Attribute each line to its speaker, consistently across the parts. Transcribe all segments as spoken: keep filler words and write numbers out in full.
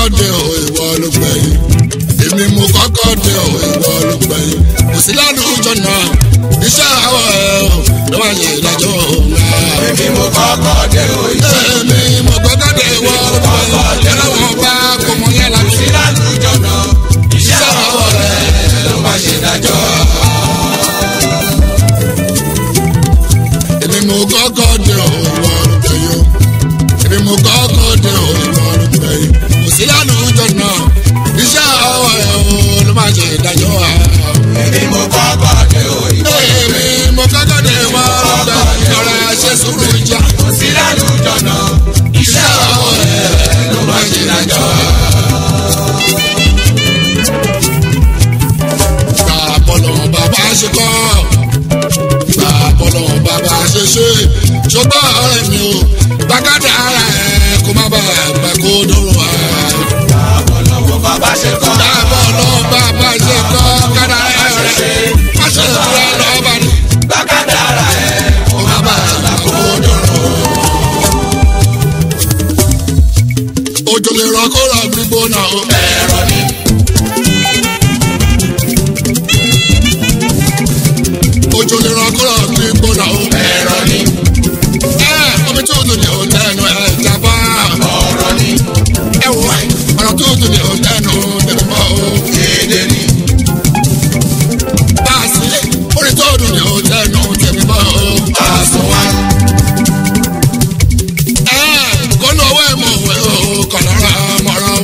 Speaker 1: kọ́kọ́ dé o ìwọ ló gbẹ̀yìn èmi mo kọ́kọ́ dé o ìwọ ló gbẹ̀yìn kò sí lálùjọ náà iṣẹ́ àwọ̀ ẹ̀ o ló máa yẹ ìdájọ́ náà.
Speaker 2: èmi mo kọ́kọ́ dé o iṣẹ́
Speaker 1: èmi mo kọ́kọ́ dé ìwọ ló gbẹ̀yìn ẹlẹ́wọ̀n bá kò mọ yẹn lábẹ́.
Speaker 2: kò sí lálùjọ náà iṣẹ́ àwọ̀ ẹ̀ ló máa ṣe ìdájọ́.
Speaker 1: èmi mo kọ́kọ́ dé o ìwọ ló gbẹ̀yìn èmi mo kọ́kọ́ dé o ìwọ ló gbẹ̀yìn kò sí lálùjọ náà iṣẹ́ àwọ̀ ẹ̀ o ló máa ṣe ìdájọ́ wa.
Speaker 2: èmi mo kọ́kọ́ dé o ìwọ ló
Speaker 1: èmi
Speaker 2: gbẹ̀yìn
Speaker 1: mo kọ́kọ́ dé ìwọ ló gbẹ̀yìn ọ̀rẹ́ ṣe sùúrù ìjà.
Speaker 2: kò sí lálùjọ náà iṣẹ́ àwọ̀ ẹ̀ ló máa ṣe ìdájọ́.
Speaker 1: gbà bọ́lọ̀ bàbá ṣe kọ́ gbà bọ́lọ̀ bàbá ṣe ṣe ṣùgbọ́n ọ̀rẹ́ mi ò gbàgádà ara ẹ̀ kó má bàa gbà kó dúró wa.
Speaker 2: àbọ̀lọ́wọ́ bàbá ṣe kọ́.
Speaker 1: gbà bọ́lọ̀ bàbá ṣe kọ́ kádà ẹ̀ rẹ̀ má ṣe ìtura lọ́ba ni
Speaker 2: gbàgádà ara ẹ̀
Speaker 1: kó má bàa gbà kó dúró. òjò lè rọ kó rọ gbígbóná o.
Speaker 2: ẹ̀rọ ni.
Speaker 1: òjò lè rọ kó rọ gbígbóná o.
Speaker 2: ẹ̀rọ ni.
Speaker 1: ẹ omi tó dùn ní òtẹ́nu ẹ̀ jábá.
Speaker 2: ọ̀rọ̀ ni.
Speaker 1: ẹ wò ọ̀rọ̀ tó dùn ní òtẹ́nu tẹ̀lé mọ́ o.
Speaker 2: èdè ni.
Speaker 1: báàsì orí tó dùn ní òtẹ́nu tẹ̀lé mọ́ o.
Speaker 2: àsùnwà.
Speaker 1: ẹ kó lówó ẹ̀ mọ̀ wẹ̀ o kọ̀ lọ́ra mọ̀rọ̀.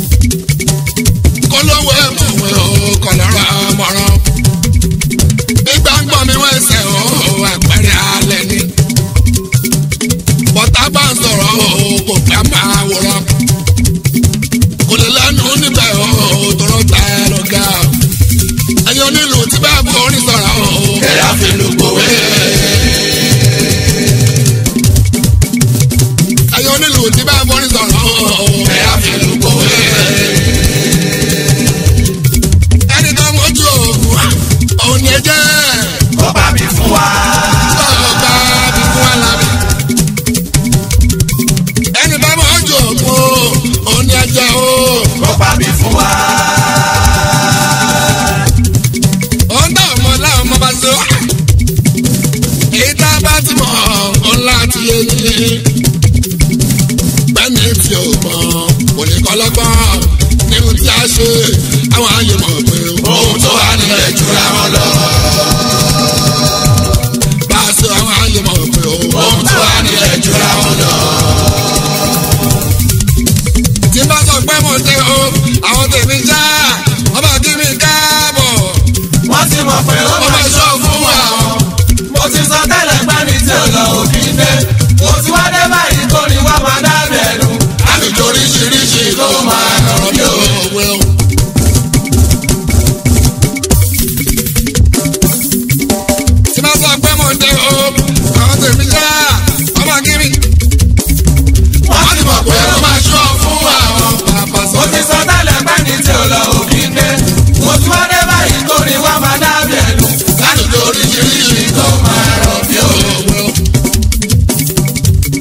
Speaker 1: kó lówó ẹ̀ mọ̀ wẹ̀ o kọ̀ lọ́ra mọ̀rọ̀. ìgbà ń gbọ́ mi wọ́n ẹsẹ̀ o àpẹẹrẹ alẹ́ ni. bọ́tà bá ń sọ̀rọ̀ o kò gbà máa wòrán. kò lè lẹ́nu níbẹ̀ o tọrọ ta ẹ lọ ga. ẹ̀yin onílù tí bá bọ̀ orin sọ̀rọ̀ o.
Speaker 2: kẹ̀yà fi lu gbòwe.
Speaker 1: ẹ̀yin onílù tí bá bọ̀ orin sọ̀rọ̀ o.
Speaker 2: kẹ̀yà fi lu gbòwe.
Speaker 1: ẹni tó mójú òògùn òun ni ẹ jẹ́.
Speaker 2: kọ́ bá mi fún wa.
Speaker 1: ọba bí fún wa lábẹ́. ẹni bá mójú òògùn òun ni ẹ jẹ́ o.
Speaker 2: kọ́ bá mi fún wa.
Speaker 1: òun dá ọmọ láwọn ọmọ bá so. èyí tá a bá ti mọ̀ ọ́n láti yé ni. bẹ́ẹ̀ni tí o mọ̀ oníkọ́lọ́gbọ́n ní ohun tí a ṣe àwọn àyè mọ̀ pé
Speaker 2: ohun tó wà nílẹ̀ jura wọn lọ.
Speaker 1: bá a ṣe àwọn àyè mọ̀ pé
Speaker 2: ohun tó wà nílẹ̀ jura wọn lọ.
Speaker 1: tí bá sọ pé mo dé o àwọn tèmi já ọba kí mi káàbọ̀
Speaker 2: wọ́n ti mọ̀ pé ó máa ṣọ́ fún wa. mo ti sọ tẹ́lẹ̀ pé ní tí ò lọ òfin dé. mo ti wá dé báyìí kó ní wá máa dábẹ̀ ẹnu. àlùjọ oríṣiríṣi ló máa rọ̀ mí o.
Speaker 1: òwe o. tí bá sọ pé mo dé o àwọn tèmi já ọba kí mi.
Speaker 2: wọ́n ti mọ̀ pé ó máa ṣọ́ fún wa.
Speaker 1: bàbá sọ
Speaker 2: mo ti sọ tẹ́lẹ̀ pé ní tí ò lọ òfin dé. mo ti wá dé báyìí kó ní wá máa dábẹ̀ ẹnu. àlùjọ oríṣiríṣi ló máa rọ̀ mí o.
Speaker 1: òwe o.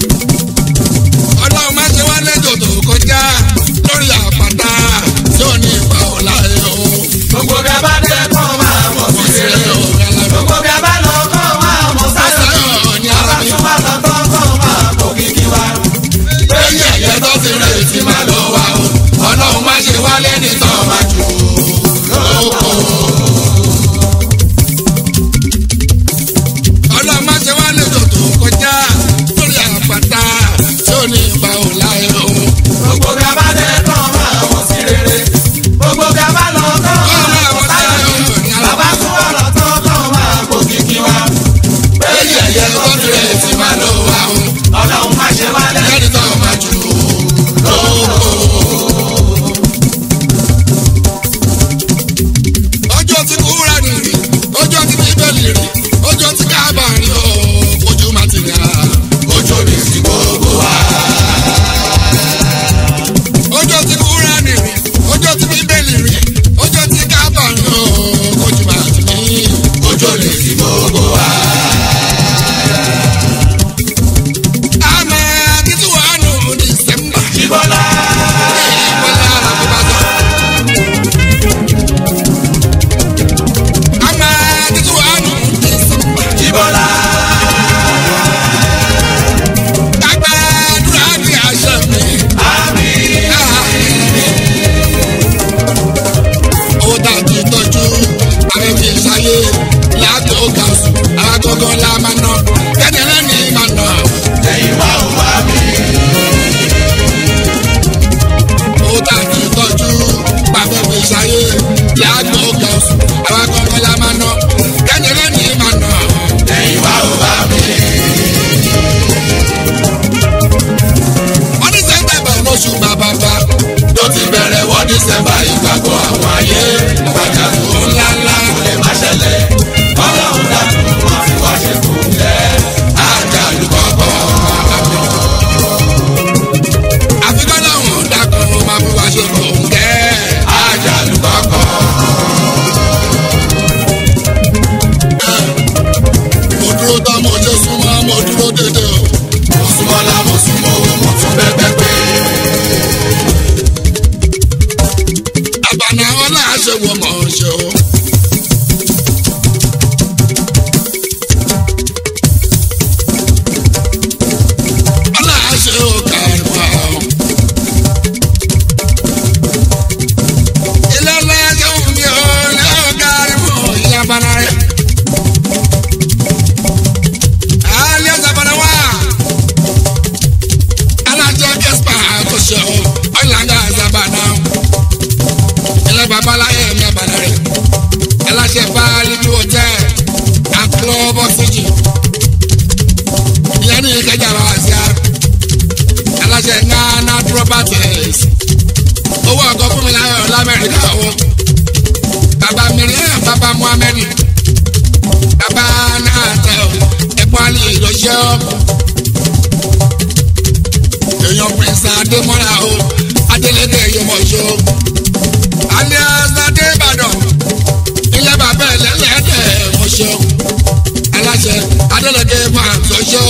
Speaker 1: ṣayé látò gàùsù àwọn gbọ́ngàn la máa ná kẹ́ni ẹlẹ́ni máa ná.
Speaker 2: ẹ̀yin wá ò wá mi.
Speaker 1: ó tàbí tọ́jú pàfẹ́ fi ṣayé látò gàùsù àwọn gbọ́ngàn la máa ná kẹ́ni ẹlẹ́ni máa ná.
Speaker 2: ẹ̀yin wá ò wá mi.
Speaker 1: wọ́n ní sẹ́ńtẹ̀bẹ̀ lóṣù bàbá bá
Speaker 2: tó ti bẹ̀rẹ̀ wọ́n ní sẹ́mbà ìgbàgbọ́ àwọn ayé àgbàjà tó ńláńlá kò lè má ṣẹlẹ̀ ọlọ́run dàbí wọ́n fi wá ṣe kù lẹ̀ àjálù kọ̀ọ̀kan.
Speaker 1: àfikún làwọn dákan máa fi wá ṣe kò ń kẹ́
Speaker 2: àjálù kọ̀ọ̀kan.
Speaker 1: mo dúró tán mo ṣe súnmọ́ mo dúró dédé o.
Speaker 2: mo súnmọ́ lá mo súnmọ́ owó mo tún bẹ́ẹ̀ pé.
Speaker 1: àbànà ọlá ṣe wọ mọ̀ ṣe o. ọlá ṣe o kàrí wa o. ilé ọlọ́jọ́ mi ò lé o kàrí mọ́ ìyá bàrà rẹ̀. alẹ́ sábàdà wá. alájọ kẹ́sìpà kò ṣe o ọ̀làǹgà sábàdà o. ilé babaláyé mi àbàdà rẹ̀. aláṣẹ báàlì ní hotel and club oxygen. ìyẹn ní ìkẹjà bá wá sí a. aláṣẹ ghana properties. owó ọkọ fún mi láyọ̀ lamẹ́ríkà o. bàbá mìíràn bàbá muhammed. bàbá náà tẹ o. ẹ̀gbọ́n àlè ìlọṣẹ́ o. èèyàn prince adémọ́lá o. adélèké yomọ̀ṣọ́. alias adébàdàn. ilé bàbá ẹlẹ́lẹ́dẹ̀ mọ̀ṣọ́. aláṣẹ adélèké fàǹtọ́ṣọ́.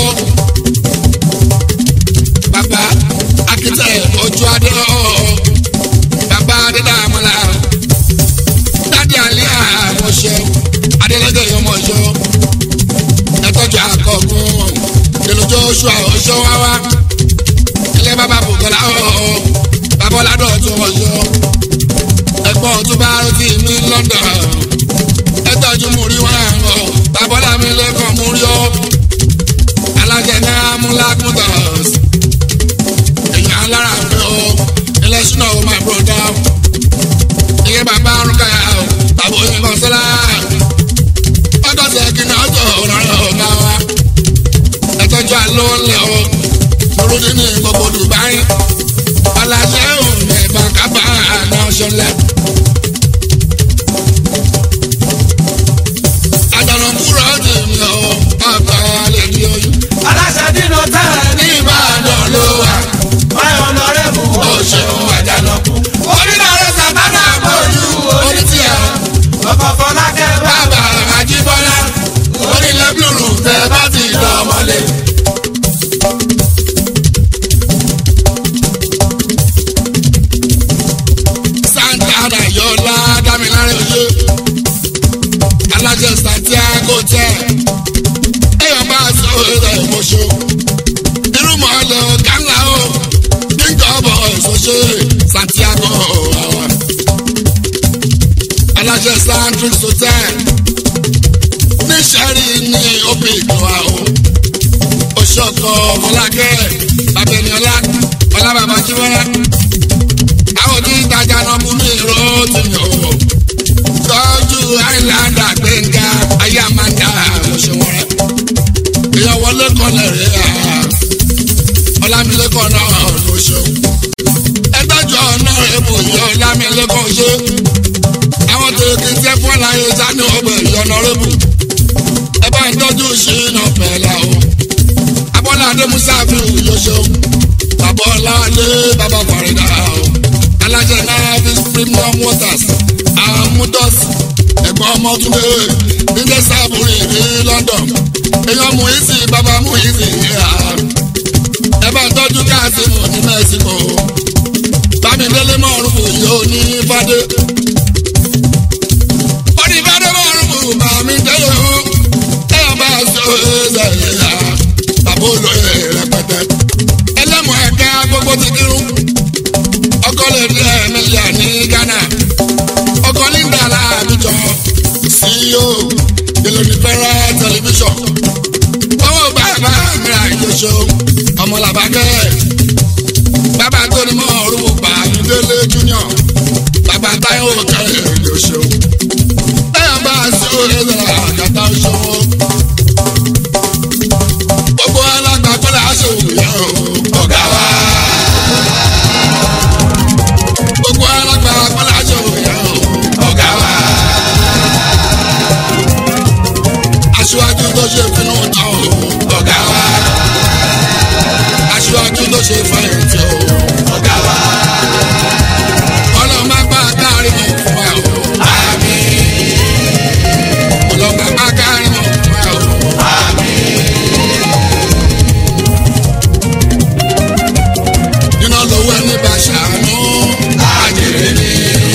Speaker 1: bàbá akitẹ ojú adé o. bàbá adédàmọ́lá. dádì àlíyà mọ̀ṣọ́. adélèké yomọ̀ṣọ́. ẹtọ́jú akọ̀gùn. èlòjọ́ oṣù àwòṣọ́ wá wá. ilé bàbá bùkọ́lá o. bàbá ọ̀làdọ̀ tó mọ̀ṣọ́. ẹ̀gbọ́n tó bá rántí mi London. ẹtọ́jú múrí wọn àrùn. bàbá ọ̀là mi lẹ́kọ̀ọ́ múrí o. alájẹ náà mú lákùntàn. èèyàn alára fẹ́ o. ilé ṣúná o my brother. iye bàbá arúgbáyà o. bàbá òyìnbó sọ́lá. ọjọ́ sẹ́kì náà jọ òrànlọ́ ọ̀gá wa. ẹtọ́jú àlọ́ ńlẹ̀ o. orúdí ní gbogbo Dubai. aláṣẹ òun ẹ̀bà kábà àná ṣọlẹ̀. àjànà kúrò dì mí o. bàbá lè di oyún.
Speaker 2: aláṣẹ dínú tẹ́lẹ̀ ní Ìbàdàn ló wà. báyọ̀ lọ́rẹ́ mú o ṣeun àjànàkú. onídàárẹ̀ sàbánà bójú onítìyà. ọkọ̀ Fọlákẹ́ bàbá Àjíbọ́lá. onílẹ̀ blúrù tẹ bá ti lọ mọ́lẹ̀.
Speaker 1: santana yọlá dámiláre oyè. alájẹ Santiago tẹ. èèyàn bá sọ ẹ̀ mọ̀ṣọ́. irúmọ̀lẹ̀ gánlá o. kíngọ̀ bọ̀ ṣoṣẹ́ Santiago àwọn. alájẹ Sandrix hotel. níṣẹ́rí ní òbí ìgbọ̀wá o. oṣooṣọ Fọlákẹ́ Babẹ́niọlá ọlá bàbá Jíbọ́lá. àwọn tí ń tajà náà mú mi ró tì mí o. tọ́jú Highlander Gbẹ̀ngà ayámáńdà lọ́sọ̀wọ́n rẹ̀. èèyàn wọlé kọlẹ̀ rẹ̀ à. ọlámilẹ́kọ̀ọ́ náà ló ṣe. ẹgbẹ́jọ náà èbò yẹ ọlámilẹ́kọ̀ọ́ ṣe. àwọn tèrè kí n tẹ́ fún àlàyé sani ọgbẹ̀ ìyọ̀nà rẹ̀bù. ẹ bá ń tọ́jú ṣìnà pẹ̀lá o. abọ́ládé musafi yóò ṣe. bàbá ọláwálé bàbá fàrídà o. alájẹ náà fi premium waters. àwọn mutos ẹ̀gbọ́n ọmọ túnbẹ̀ nílẹ̀ sábúrì ní London. èèyàn mú ìsì bàbá mú ìsì yíyá. ẹ bá ń tọ́jú káàsìmù ní Mexico. bámidélé mọ̀ọ́rùn yóò ní fadé. onífadé mọ̀ọ́rùn bámidélé o. ẹ̀yàn bá ṣe é yá. bàbá olóyè rẹpẹtẹ. ẹlẹ́mọ̀ ẹ̀ka gbogbo ti kírun. ọkọ lè rí ẹ̀mẹ́lìà ní Ghana. ọkọ Linda Alábìjọ. sí èlò ní fẹ́rẹ́ tẹlifíṣọ̀n owó bàbá mi ra ìjọṣọ ọmọ làbákẹ́ bàbá tó ní mọ́ ọ̀rùn Bámidélé junior bàbá Táíwò kẹrẹ ìjọṣọ táyà bá a sí òye lọ́la àgàtà òṣòwò gbogbo alágbàkọ́lá aṣọ òwúyẹ ọ̀gá wa. Gbogbo alágbàkọ́lá aṣọ òwúyẹ ọ̀gá wa. Aṣíwájú tó ṣe fínú tán ọ̀gá wa. Aṣíwájú tó ṣe fẹ̀yìntì ọ̀gá wa. Ọlọ́mọ apá kárí mọ̀ fún wa o. Àmín. Ọlọ́mọ apá kárí mọ̀ fún wa o. Àmín. Iná lówó ẹni bá ṣàánú. Àjèrè ni.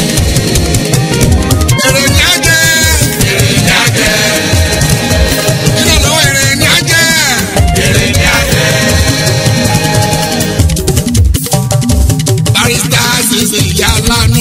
Speaker 1: Èrè ni á jẹ́. Èrè ni á jẹ́. Iná lówó èrè ni á jẹ́. Èrè ni á jẹ́. Barrister Azeez ìyá alánú.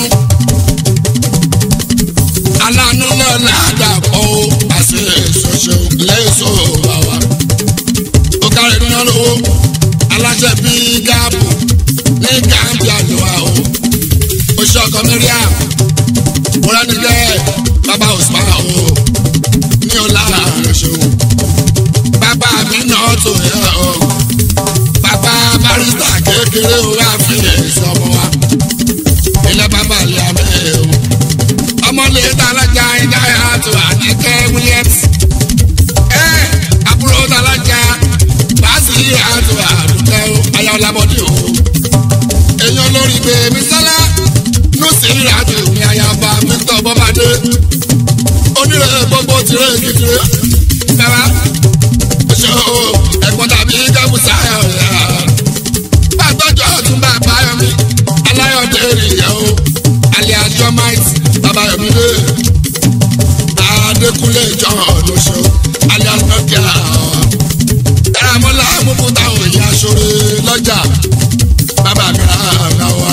Speaker 1: Alánú lọ́la dàpọ̀ o. Àṣẹ ìṣọ̀ṣẹ̀ lẹ́sọ̀ bàwá. Ó kárí iná lówó. Aláṣẹ bíi gáàbù ní káàdì àlùwà o. Oṣù ọkọ Miriam. Mọ́ránìkẹ́ bàbá Usman o. Ní ọ̀la àrẹ̀ṣẹ̀ o. Bàbá mi náà tó yẹ o. Bàbá Barrister kékeré o wá fi èso ọmọ wa. Ilé bàbá ilé abẹ́ o. Ọmọlé Tálájà Ìdáyà tó Àníkẹ́ Williams. Ẹ àbúrò Tálájà Bàásì àtò Àdùkẹ́ o. Ayọ̀ Ọlábọ̀dé o. Èèyàn lórí bèèmí sálá. Nùsí ìrìnàjò ní ayaba Victor Bọ́bádé. Onírè gbogbo tirẹ̀ kékeré. Bẹ́wà ṣe o ẹ̀gbọ́n tàbí Gábùsà ọ̀yà. Bàtọ́jọ́ Ọ̀túnba Báyọ̀mí Aláyọ̀dé rìyẹ̀ o. Àlẹ́ àjọ Máìtì Bàbáyọ̀mí lé. Adékúnlé John lóṣù. Àlẹ́ àlọ́kẹ́ àwọn. Dáramọ́lá Múkútà òye aṣọ́rẹ́ lọ́jà. Bàbá mi rà wá.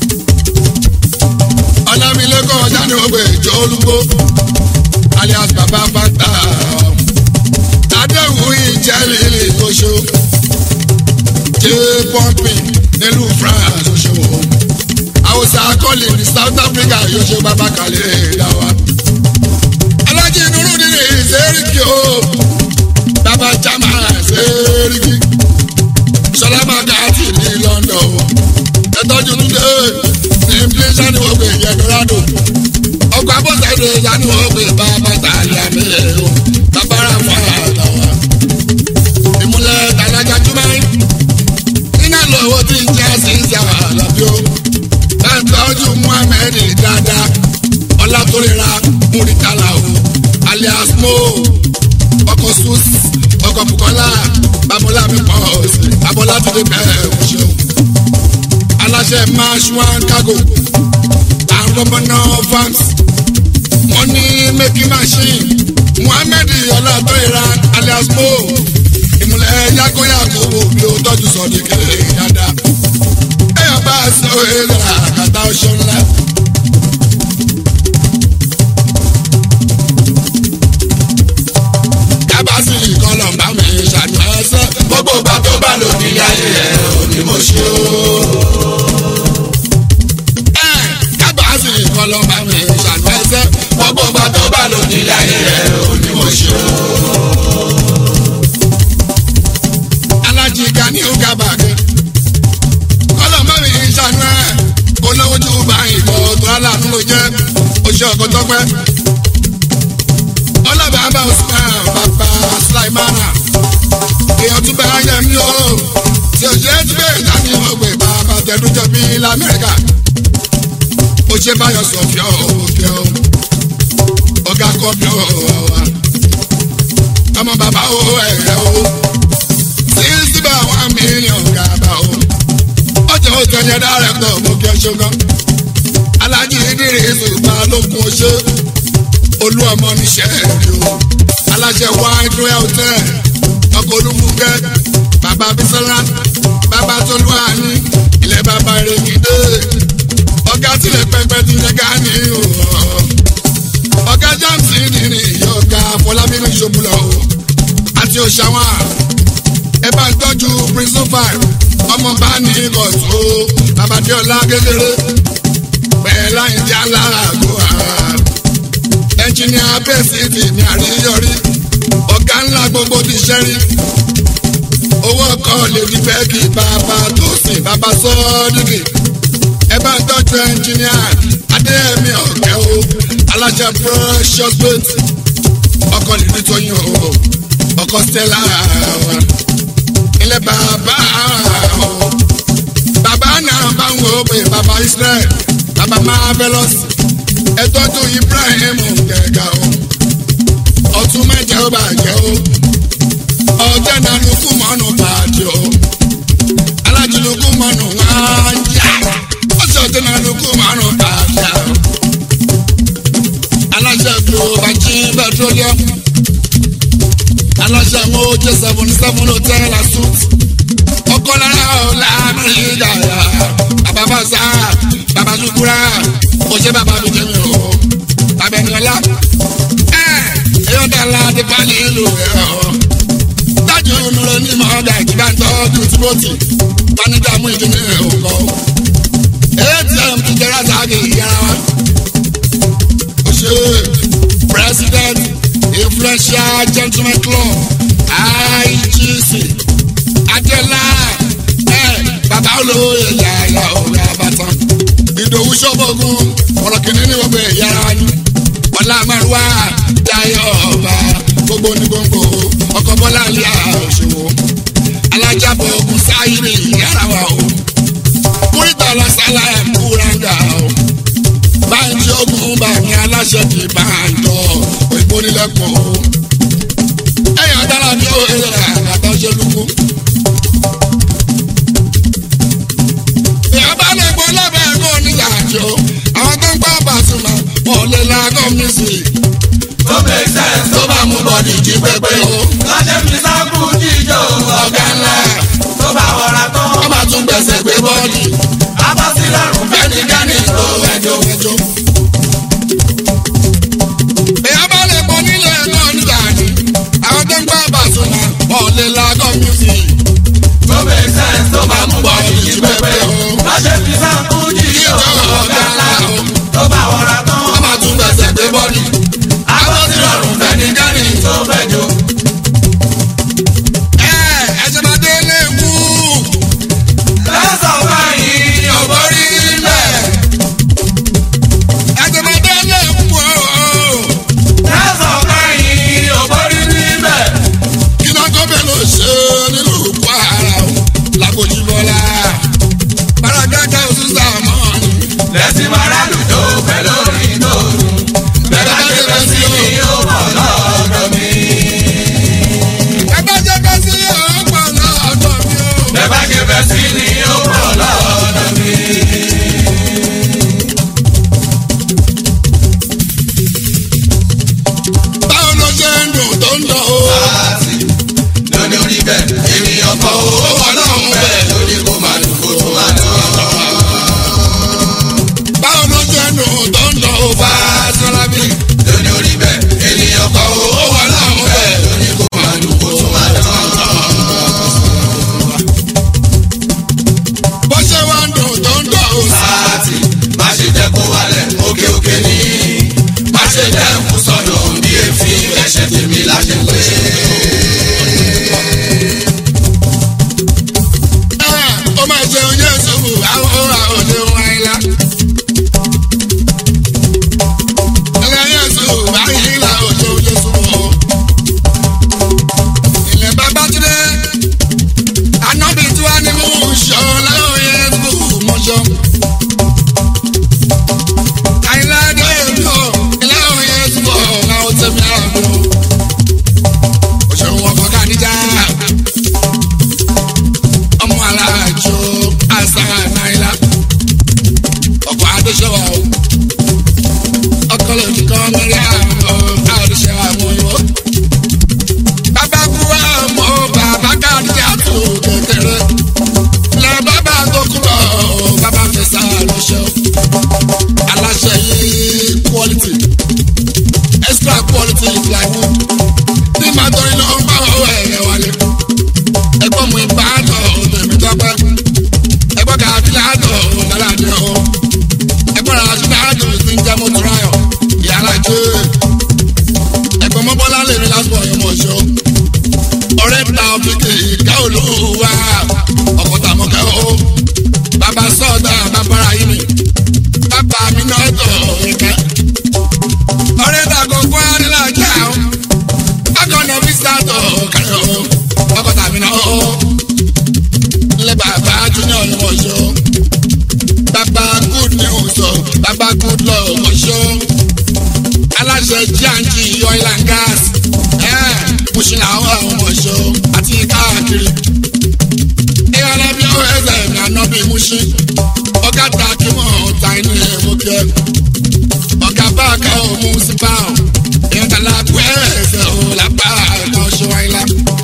Speaker 1: Ọlámilékan ọjà ni wọ́n gbé ìjọ olúgbó alias bàbá fata. Adéhùn ìjẹ́lìlì tó ṣe o. Jẹ́ pọ́ǹpì nílùú France ó ṣe wò ó. Àwòsàn akọ́lì ní South Africa yóò ṣe bàbá kàlẹ́ ìdáwà. Alájí Nurudeen Sẹ́ríkì o. Bàbá Jama Sẹ́ríkì. Ṣọlá Magati ní London o. Ẹ̀tọ́jú Túndé ní Impletion ni wọ́n gbé Yẹ̀dọ́rádò. Ọkọ̀ abọ́sẹ̀dé ìyá ni wọ́n gbé bàbá tààlì àmì o. Bàbára fún àtàwà. Ìmúlẹ̀ Tálájà Júmọ́. Iná lọ́wọ́ tí ń jẹ́ sí ìṣe àlàbí o. Bẹ́ẹ̀ntọ́jú Muhammed dáadáa. Ọlátórira Múrítàlá o. Alias Mo. Ọkọ̀ Sus. Ọkọ̀ Bukola. Babola mi pọ̀ sí. Babola ti dé bẹ́ẹ̀ o ṣeun. Aláṣẹ Marshwan Cargo. Àrùnbọ̀nà farms. Money making machine. Muhammed Ọlátórira alias Mo. Ìmùlẹ̀ Yagoyago bí o tọ́jú sọ̀dí kéré dáadáa. Ẹ̀yọ̀ bá a sọ èlò àkàtà ọṣọ ńlá. Kábàásì ìkọlọ̀ bá mi ṣàánú ẹsẹ̀. Gbogbo ìgbà tó bá lò ní ayé ẹ̀ ò ní mo ṣe o. Kábàásì ìkọlọ̀ bá mi ṣàánú ẹsẹ̀. Gbogbo ìgbà tó bá lò ní ayé ẹ̀ ò ní mo ṣe o. Alájí Ganiu Gabage. Kọ́lọ̀ bá mi ṣàánú ẹ̀. Olówó tó bá ìbò tó aláàánú ló jẹ́. Oṣù ọkọ̀ tọ́pẹ́. Ọlọ́ba bá Usman bàbá Sulaimana. Èèyàn tún bẹ ayé mi o. Tí o ṣe é tún bẹ́ẹ̀ dání ọgbẹ́ bàbá tẹ̀dújọ́ bí l'Amẹ́ríkà. Ó ṣe báyọ̀ sọ fíọ́ òfin o. Ọ̀gá kọ́ fíọ́ wa. Ọmọ bàbá o ẹ̀rẹ́ o. Sísí bá one million gàbà o. Ọjọ́ òtẹ̀yẹ dárẹ́kítọ̀ mo kí ẹ ṣogan. Alájí Idris Balógun oṣó. Olú ọmọ níṣẹ́ rí o. Aláṣẹ White Royal Hotel. Ọkọ̀ Olúfúnkẹ́. Bàbá Bísọ́lá. Bàbá Tolúwani. Ilẹ̀ bàbá Ìrèkìdé. Ọ̀gá tilẹ̀ pẹpẹ ti lẹ Gani o. ọ̀gá jamsi nìní ọ̀gá fọlábínú ìṣòbùlọ̀ o àti òṣàwọn ẹ bá ń tọ́jú prince five ọmọ bá ní gọ̀tù babadéọlá kékeré pẹ̀lú àyíjà láàgó ẹnjìníà bẹ́sìtì ní àríyọrí ọ̀gá ńlá gbogbo ti ṣẹ́rí owó ọkọ̀ lè di bẹ́ẹ̀kì bàbá tó sìn bàbá sọ́ọ́dìkì ẹ bá ń tọ́jú ẹnjìníà adéyẹmí ọ̀kẹ́ o alájà precious boat ọkọ̀ lè ní tóyún o ọkọ̀ stella ilé bàbá o bàbá náà bá ń wo pé bàbá Israel bàbá marvelous ẹ tọ́jú Ibrahim gẹ̀gà o ọtún mẹ́jẹ ó bàjẹ́ o ọjọ́ náà lukú mọ́nù bàjẹ́ o alájú lukú mọ́nù wájà ọjọ́ náà lukú mọ́nù bàjẹ́ o aláṣẹ global gym petroleum aláṣẹ mojo seven seven hotel and suit ọkọ lára ọ̀la amẹ́ríkà yá bàbá sá bàbá sukura ọjọ́ bàbá mi jẹ́ mi o abẹ́niọlá ẹ̀yọ́ dàlá ti pálí ìlú ẹ̀ ọ́ dájú nùrọ̀ ní mọ́ọ́dà ìjìbá ń tọ́jú tìbọ́tì panidàmú ìdílé ọkọ̀ atm ti jẹ́ra sáàgì ìyára wa ṣe president influential gentleman club I G C adela ẹ bàbá olóyè yàrá òwe àbàtàn ìdòwú sọ́bọ̀gùn ọ̀rọ̀ kìíní ní gbogbo ìyára ni ọ̀la márùwá dayọ̀ ọba gbogbo ní gbogbo ọkọ̀ bọ́lá ilé òṣèwò alájàbọ̀ ogun sáyìrì yàrá wa o múrítà lọ sálà ẹ̀ kúranga o báyìí ogun bá ní aláṣẹ kì í bá ń tọ́ òyìnbó nílẹ̀kùn o ẹ̀yàn dára ní òye rẹ̀ àgbàtà ṣe lukú. ìyàbá lè gbọ́ lọ́bẹ̀ ẹ̀kọ́ oníjà àjò àwọn tó ń pa Pasuma wọ́n lè lágọ́ music.
Speaker 2: tó make sense tó bá mú bọ́dì jí pépé o. lọ́jọ́ fi sáàpù jíjọ ọ̀gá ńlá tó bá wọra tán.
Speaker 1: wọ́n máa tún gbèsè gbé bọ́ọ̀dì.
Speaker 2: abọ́sílẹ̀rùn fẹ́nikẹ́ni tó ẹjọ́ ẹjọ́.
Speaker 1: ìyàbá lè gbọ́ nílé ẹ̀kọ́ oníjà àjò àwọn tó ń pa Pasuma wọ́n lè lágọ́ music.
Speaker 2: tó make sense tó bá mú bọ́dì jí pépé o. lọ́jọ́ fi sáàpù jíjọ ọ̀gá ńlá tó bá wọra tán.
Speaker 1: wọ́n máa tún gbèsè gbé bọ́ọ̀dì.
Speaker 2: abọ́sílẹ̀rùn fẹ́nikẹ́ni tó ẹjọ́.
Speaker 1: mi lásìkò ọ̀yọ́ mọ̀ ṣó. ọ̀rẹ́ ta òfìkì ìkẹ́ olúwa ọkọ̀ tàmọ́kẹ́ o. bàbá sọ́ọ̀dà bàbára yìí mi bàbá mi náà tọ̀ ìkẹ́. ọ̀rẹ́ ta gbogbo àdínlájà o. akọ̀nà fi sàtọ̀ kẹrẹ o. ọkọ̀ tàmí náà o. ilé bàbá junior ni mọ̀ ṣó. bàbá good news o. bàbá good law mọ̀ ṣó. aláṣẹ jíàǹjì oil and gas. Pushing out àwọn ọ̀ṣọ́ àti káàkiri. Ìyára bí ó ẹsẹ̀ mi àná bí Mushi. Ọ̀gá ta kí wọ́n ta inú ẹ̀ mú kẹ́. Ọ̀gá báàkà ò mú sí báà. Ìyẹn tàlà kú ẹsẹ̀ ò lápá ẹ̀ka ọ̀ṣọ́ àìlá.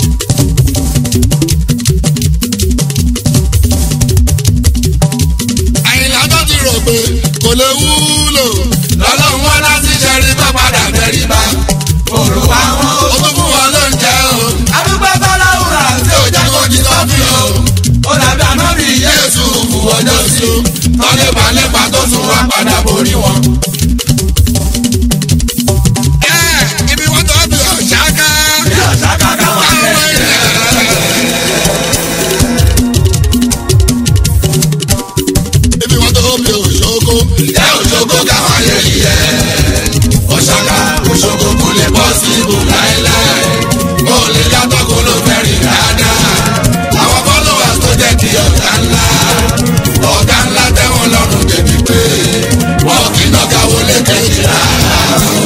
Speaker 1: Àyìnlá tó ti rò pé kò lè wúlò.
Speaker 2: Lọ́lọ́run wọn láti ṣe rí tó padà bẹ̀rí bá. Òrò wa wọn ó tún fún wọn lóúnjẹ o. Adúgbò tọ́láwùrà tí ò jẹ́ kó jí sọ́fì o. Ó dàbí ànábì Yéésù fún ọjọ́ sí o. Tọ́lẹ́pà lẹ́pà tó tún wá padà borí wọn.
Speaker 1: Ẹ ibi wọn tó bí ọ̀ṣáká.
Speaker 2: Bí ọ̀ṣáká káwọn ṣe ń jẹ.
Speaker 1: Ibi wọn tó bí òṣogbo.
Speaker 2: Ìjẹ́ òṣogbo káwọn lè rí ẹ. Ọ̀ṣáká òṣogbo kò lè bọ́ sí ibù láéláé. Ó lè yàtọ̀ kó ló fẹ́ rìn dáadáa. Àwọn followers tó jẹ́ kí ọ̀gá ńlá. Ọ̀gá ńlá tẹ́wọ̀n lọ́rùn débi pé wọ́n kì í nọ́gà wọlé kejì rárá.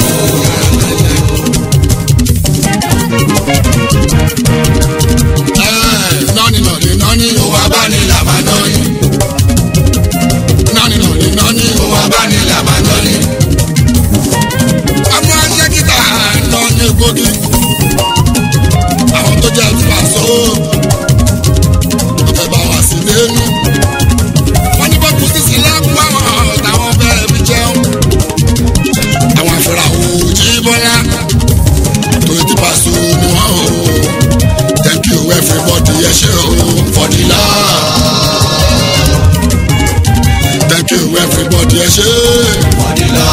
Speaker 1: Nọ́ọ̀nì nọ̀ọ̀nì nọ́ọ̀nì
Speaker 2: Òwò abáni làbá nọ́ọ̀nì.
Speaker 1: nọ́ọ̀nì nọ̀ọ̀nì nọ́ọ̀nì
Speaker 2: Òwò abáni làbá nọ́ọ̀nì.
Speaker 1: ọmọ ṣẹ́kítà nọ́ọ̀nì gbòógì. Àwọn tó jẹ́ ìfàsó ọ̀fẹ́ bá wà sí lẹ́nu. Wọ́n ní bọ́ọ̀kù sísè lápò àwọn ọ̀tàwọn bẹ́ẹ̀ fi jẹun. Àwọn àfẹ́rà òjì bọ́lá tó ti pàṣẹ ni wọ́n o. Thank you everybody ẹ ṣé o for the love. Thank you everybody ẹ ṣé.
Speaker 2: Ọ̀dìlá.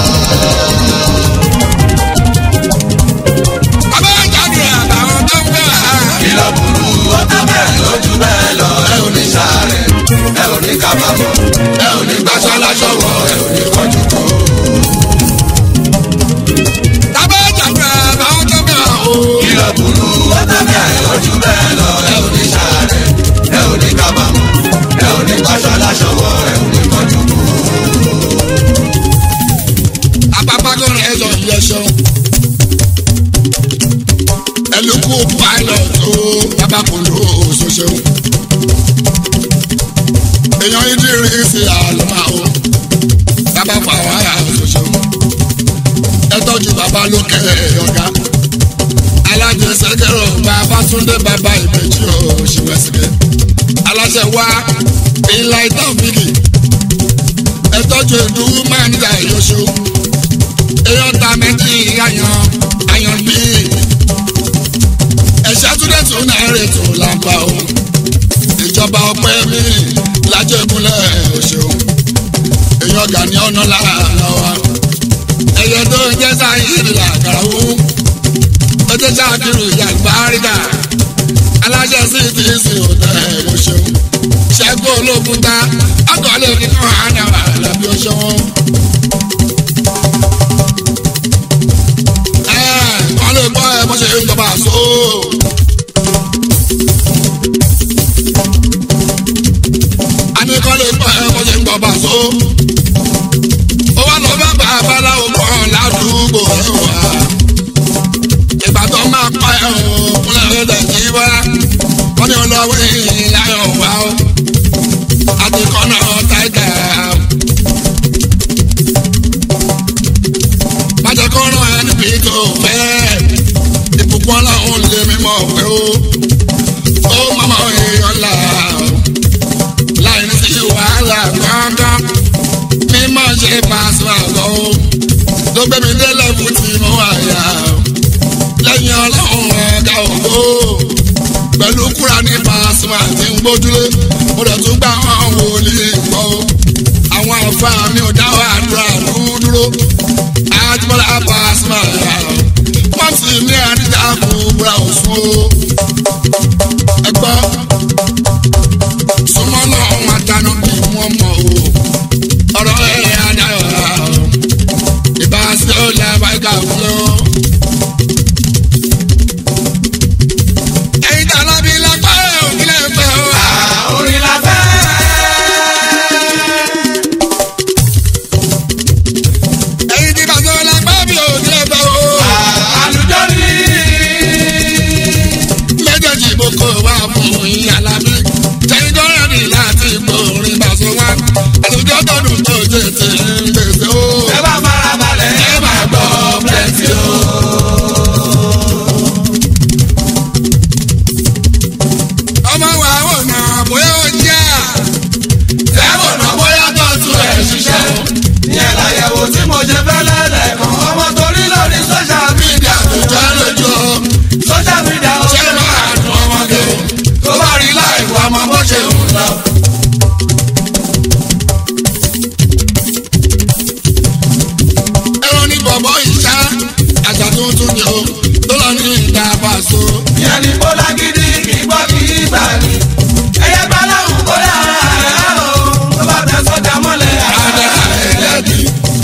Speaker 1: Bàbá ìjáde àtàwọn tó ń gbé wá.
Speaker 2: Kìlọ̀ burú ó tó bẹ́ẹ̀ lójú bẹ́ẹ̀ lọ. Ẹ ò ní sáré, ẹ ò ní kábàámọ̀, ẹ ò ní gbàṣọ láṣọwọ́, ẹ ò ní kọjú kó.
Speaker 1: Bàbá ìjáde àtàwọn tó ń gbé wá o.
Speaker 2: Kìlọ̀ burú ó tó bẹ́ẹ̀ lójú bẹ́ẹ̀ lọ. Ẹ ò ní sáré, ẹ ò ní kábàámọ̀, ẹ ò ní gbàṣọ láṣọwọ́, ẹ ò ní kọjú kó.
Speaker 1: Àpapàgọ́rin ẹ̀jọ̀ ìyẹ̀ṣọ́. Ẹlòkù pilot o bàbá kò ló oṣooṣù. Èèyàn ìdírí sí àlọ́mà o bàbá fàwọn àyà oṣooṣù. Ẹ tọ́jú bàbá lókè ọ̀gá. Alájẹsẹ́kẹ̀rọ̀ bàbá Túndé bàbá ìbejì òṣìwẹ̀sìkẹ̀. Aláṣẹ wa ìlà ìtàn bíkì. Ẹ tọ́jú ìdúró máa ń jà ìyóṣù. Èèyàn ta méjì àyàn àyàn bíi. Ẹ̀ṣẹ́ túnde tún náà rètò làǹbà o. Ìjọba ọpẹ́ mi lájẹ̀gúnlẹ̀ òṣèlú. Èèyàn Gani ọ̀nà làlọ́ wa. Ẹyẹ tó ń jẹ́ sáyẹ́rì làkàrà wú. Ó jẹ́ sáàkiri ìyàgbáríkà. Aláṣẹ sí ti sin òtẹ́ òṣèlú. Ṣẹ́gun ológun ta ọkọ̀ lè fi kàn án náà lábí oṣù wọn. Wọ́n lè gbọ́ ẹ bó ṣe ń jọba àṣọ. Àní kọ́ lè gbọ́ ẹ bó ṣe ń jọba àṣọ. Ó wá lọ bá bàbá aláwo kan ládùúgbò ẹ̀ wá. Ìgbà tó máa pa ẹ̀ o, kúnlẹ̀ rẹ̀ kì í bọ́lá. Wọ́n ní olówó ìlànà wá o. Àti kọ́nà táìgà. Májẹ̀kọ́rọ̀ ẹni bí tó fẹ́. Ìbùkún ọlọ́run lè mímọ̀ pé ó. Ó mọ̀mọ́ èèyàn là. Láì ní sí wàhálà gángan. Mímọ̀ ṣe pàṣẹ àgọ́ o. Tó gbé mi dé lẹ́fù tí mo wà yá. Lẹ́yìn ọlọ́run ọ̀gá ògbó. Pẹ̀lú kúrà ní pàṣẹ àti ń gbójúlé. Mo lè tún gbà wọ́n wòlíì kọ́ o. Àwọn àfa mi ò dáwọ́ àdúrà dúró. Àjùmọ̀lá Pasuma wọ́n sì ilé àdìjà kò búra òsùn o. ẹgbọ́n súnmọ́ náà wọn dáná bí wọ́n mọ̀ o. ọ̀rọ̀ ẹ̀ adáyọ̀ ìbáṣe ó lẹ́ báyìí fún lọ. ẹ̀yin dáná bí lápá ẹ̀ ò kílẹ̀ fẹ́ o.
Speaker 2: orin la fẹ́.
Speaker 1: ẹ̀yin tí bàtọ́ lápá bí ò kílẹ̀ fẹ́ o.
Speaker 2: àlùjọ ni.
Speaker 1: méjèèjì boko wà fún ìyàlá mi. tẹ̀yìn dọ́rẹ́ ní láti gbòòrin bàṣọ wá. àlùjọ tọdún tó tètè ń gbèsè o.
Speaker 2: ẹ bá fara balẹ̀ ẹ máa gbọ́ plenty o.
Speaker 1: ọmọ wa ò nà bóyá ó jẹ́ à.
Speaker 2: ẹ wò ná bóyá tó tún ẹ̀ ṣiṣẹ́. ìyẹn láyẹ̀wò tí mo ṣe fẹ́ lẹ́lẹ̀kan. ọmọ torí lórí social media tó jẹ́ lójú o. social media ó ṣe máa dùn ọmọge. tó bá rí láìpẹ́ ọmọ bó ṣe ń lọ.
Speaker 1: ẹran ní bọ̀bọ̀ ìṣá àṣà tuntun ni o tó lọ ní ìta Paso.
Speaker 2: ìyẹn ni bó lágídí kì í gbọ́ kì í gbà ní. ẹyẹ bá láwùn kó dá ẹ̀ o. tó bá tẹ sọ́jà mọ́lẹ̀
Speaker 1: adé ẹlẹ́dì.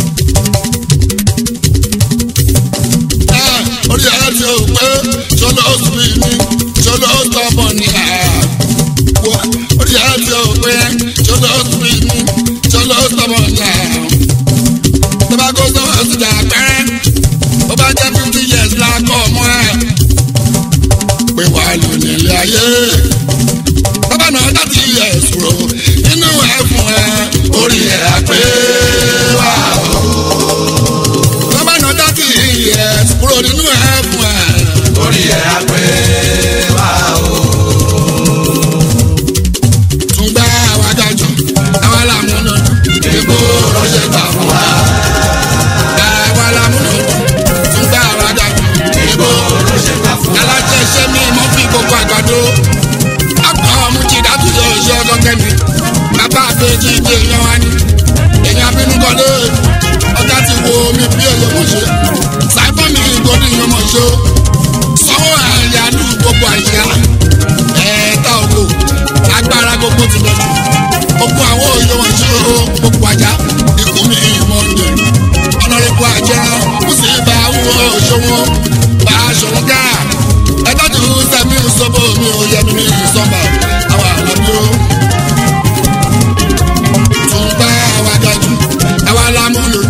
Speaker 1: ẹ orí ẹ ti o pé ṣọlọ oṣù mi ṣọlọ oṣù ọmọ ni àwọ orí ẹ ti o pé ṣọlọ oṣù mi ṣọlọ oṣù ọmọ ni àwọ. tó bá kó sọ́wọ́ oṣù jà pẹ́rẹ́ ó bá jẹ́ fifty years lákọ̀ ọmọ ẹ̀ pé wàá lò nílé ayé. bàbá náà láti yẹ ìṣòro inú ẹ̀ fún ẹ
Speaker 2: orí ẹ̀ á pé wá o.
Speaker 1: bàbá náà láti yẹ ìṣòro nínú ẹ̀ fún ẹ.
Speaker 2: orí ẹ̀ á pé wá o.
Speaker 1: tún gbá àwa dájú àwa làmúnà
Speaker 2: èkó ránṣẹ́ gbà fún wa.
Speaker 1: àwa làmúnà tún gbá àwa dájú.
Speaker 2: èkó ránṣẹ́ gbà fún wa.
Speaker 1: alájẹ iṣẹ́ mi mọ́ fi gbogbo àgbàdo. àpò ọmú ti dájú yọ iṣẹ́ ọkọ kẹ́mi. bàbá àbẹ́jì ìdè èèyàn wa ni. èèyàn abínú kọ́lé. ọjà ti wo mi bí èlò mọ̀ ṣe. sáìfọ́ mi ìgbóni ìyẹn mọ̀ ṣe. sanwó àyà ní gbogbo àyà. ẹ̀ẹ́ta òkò agbára gbogbo ti lọ. gbogbo àwọn òye wọn ṣe o gbogbo àjà. ikú mi ìmọ̀ ọ̀dẹ̀. ọ̀nàrẹ́bù àjẹrán kùsì bá wúwo òṣòwò. bá a ṣòwò gáà. ẹgbẹ́ tó ń sẹ́mi ìṣòbò mi ò yẹ mi ní ìsọ̀mbà. àwọn àlọ́bí ó. tún bá àwa dájú àwa lámúlò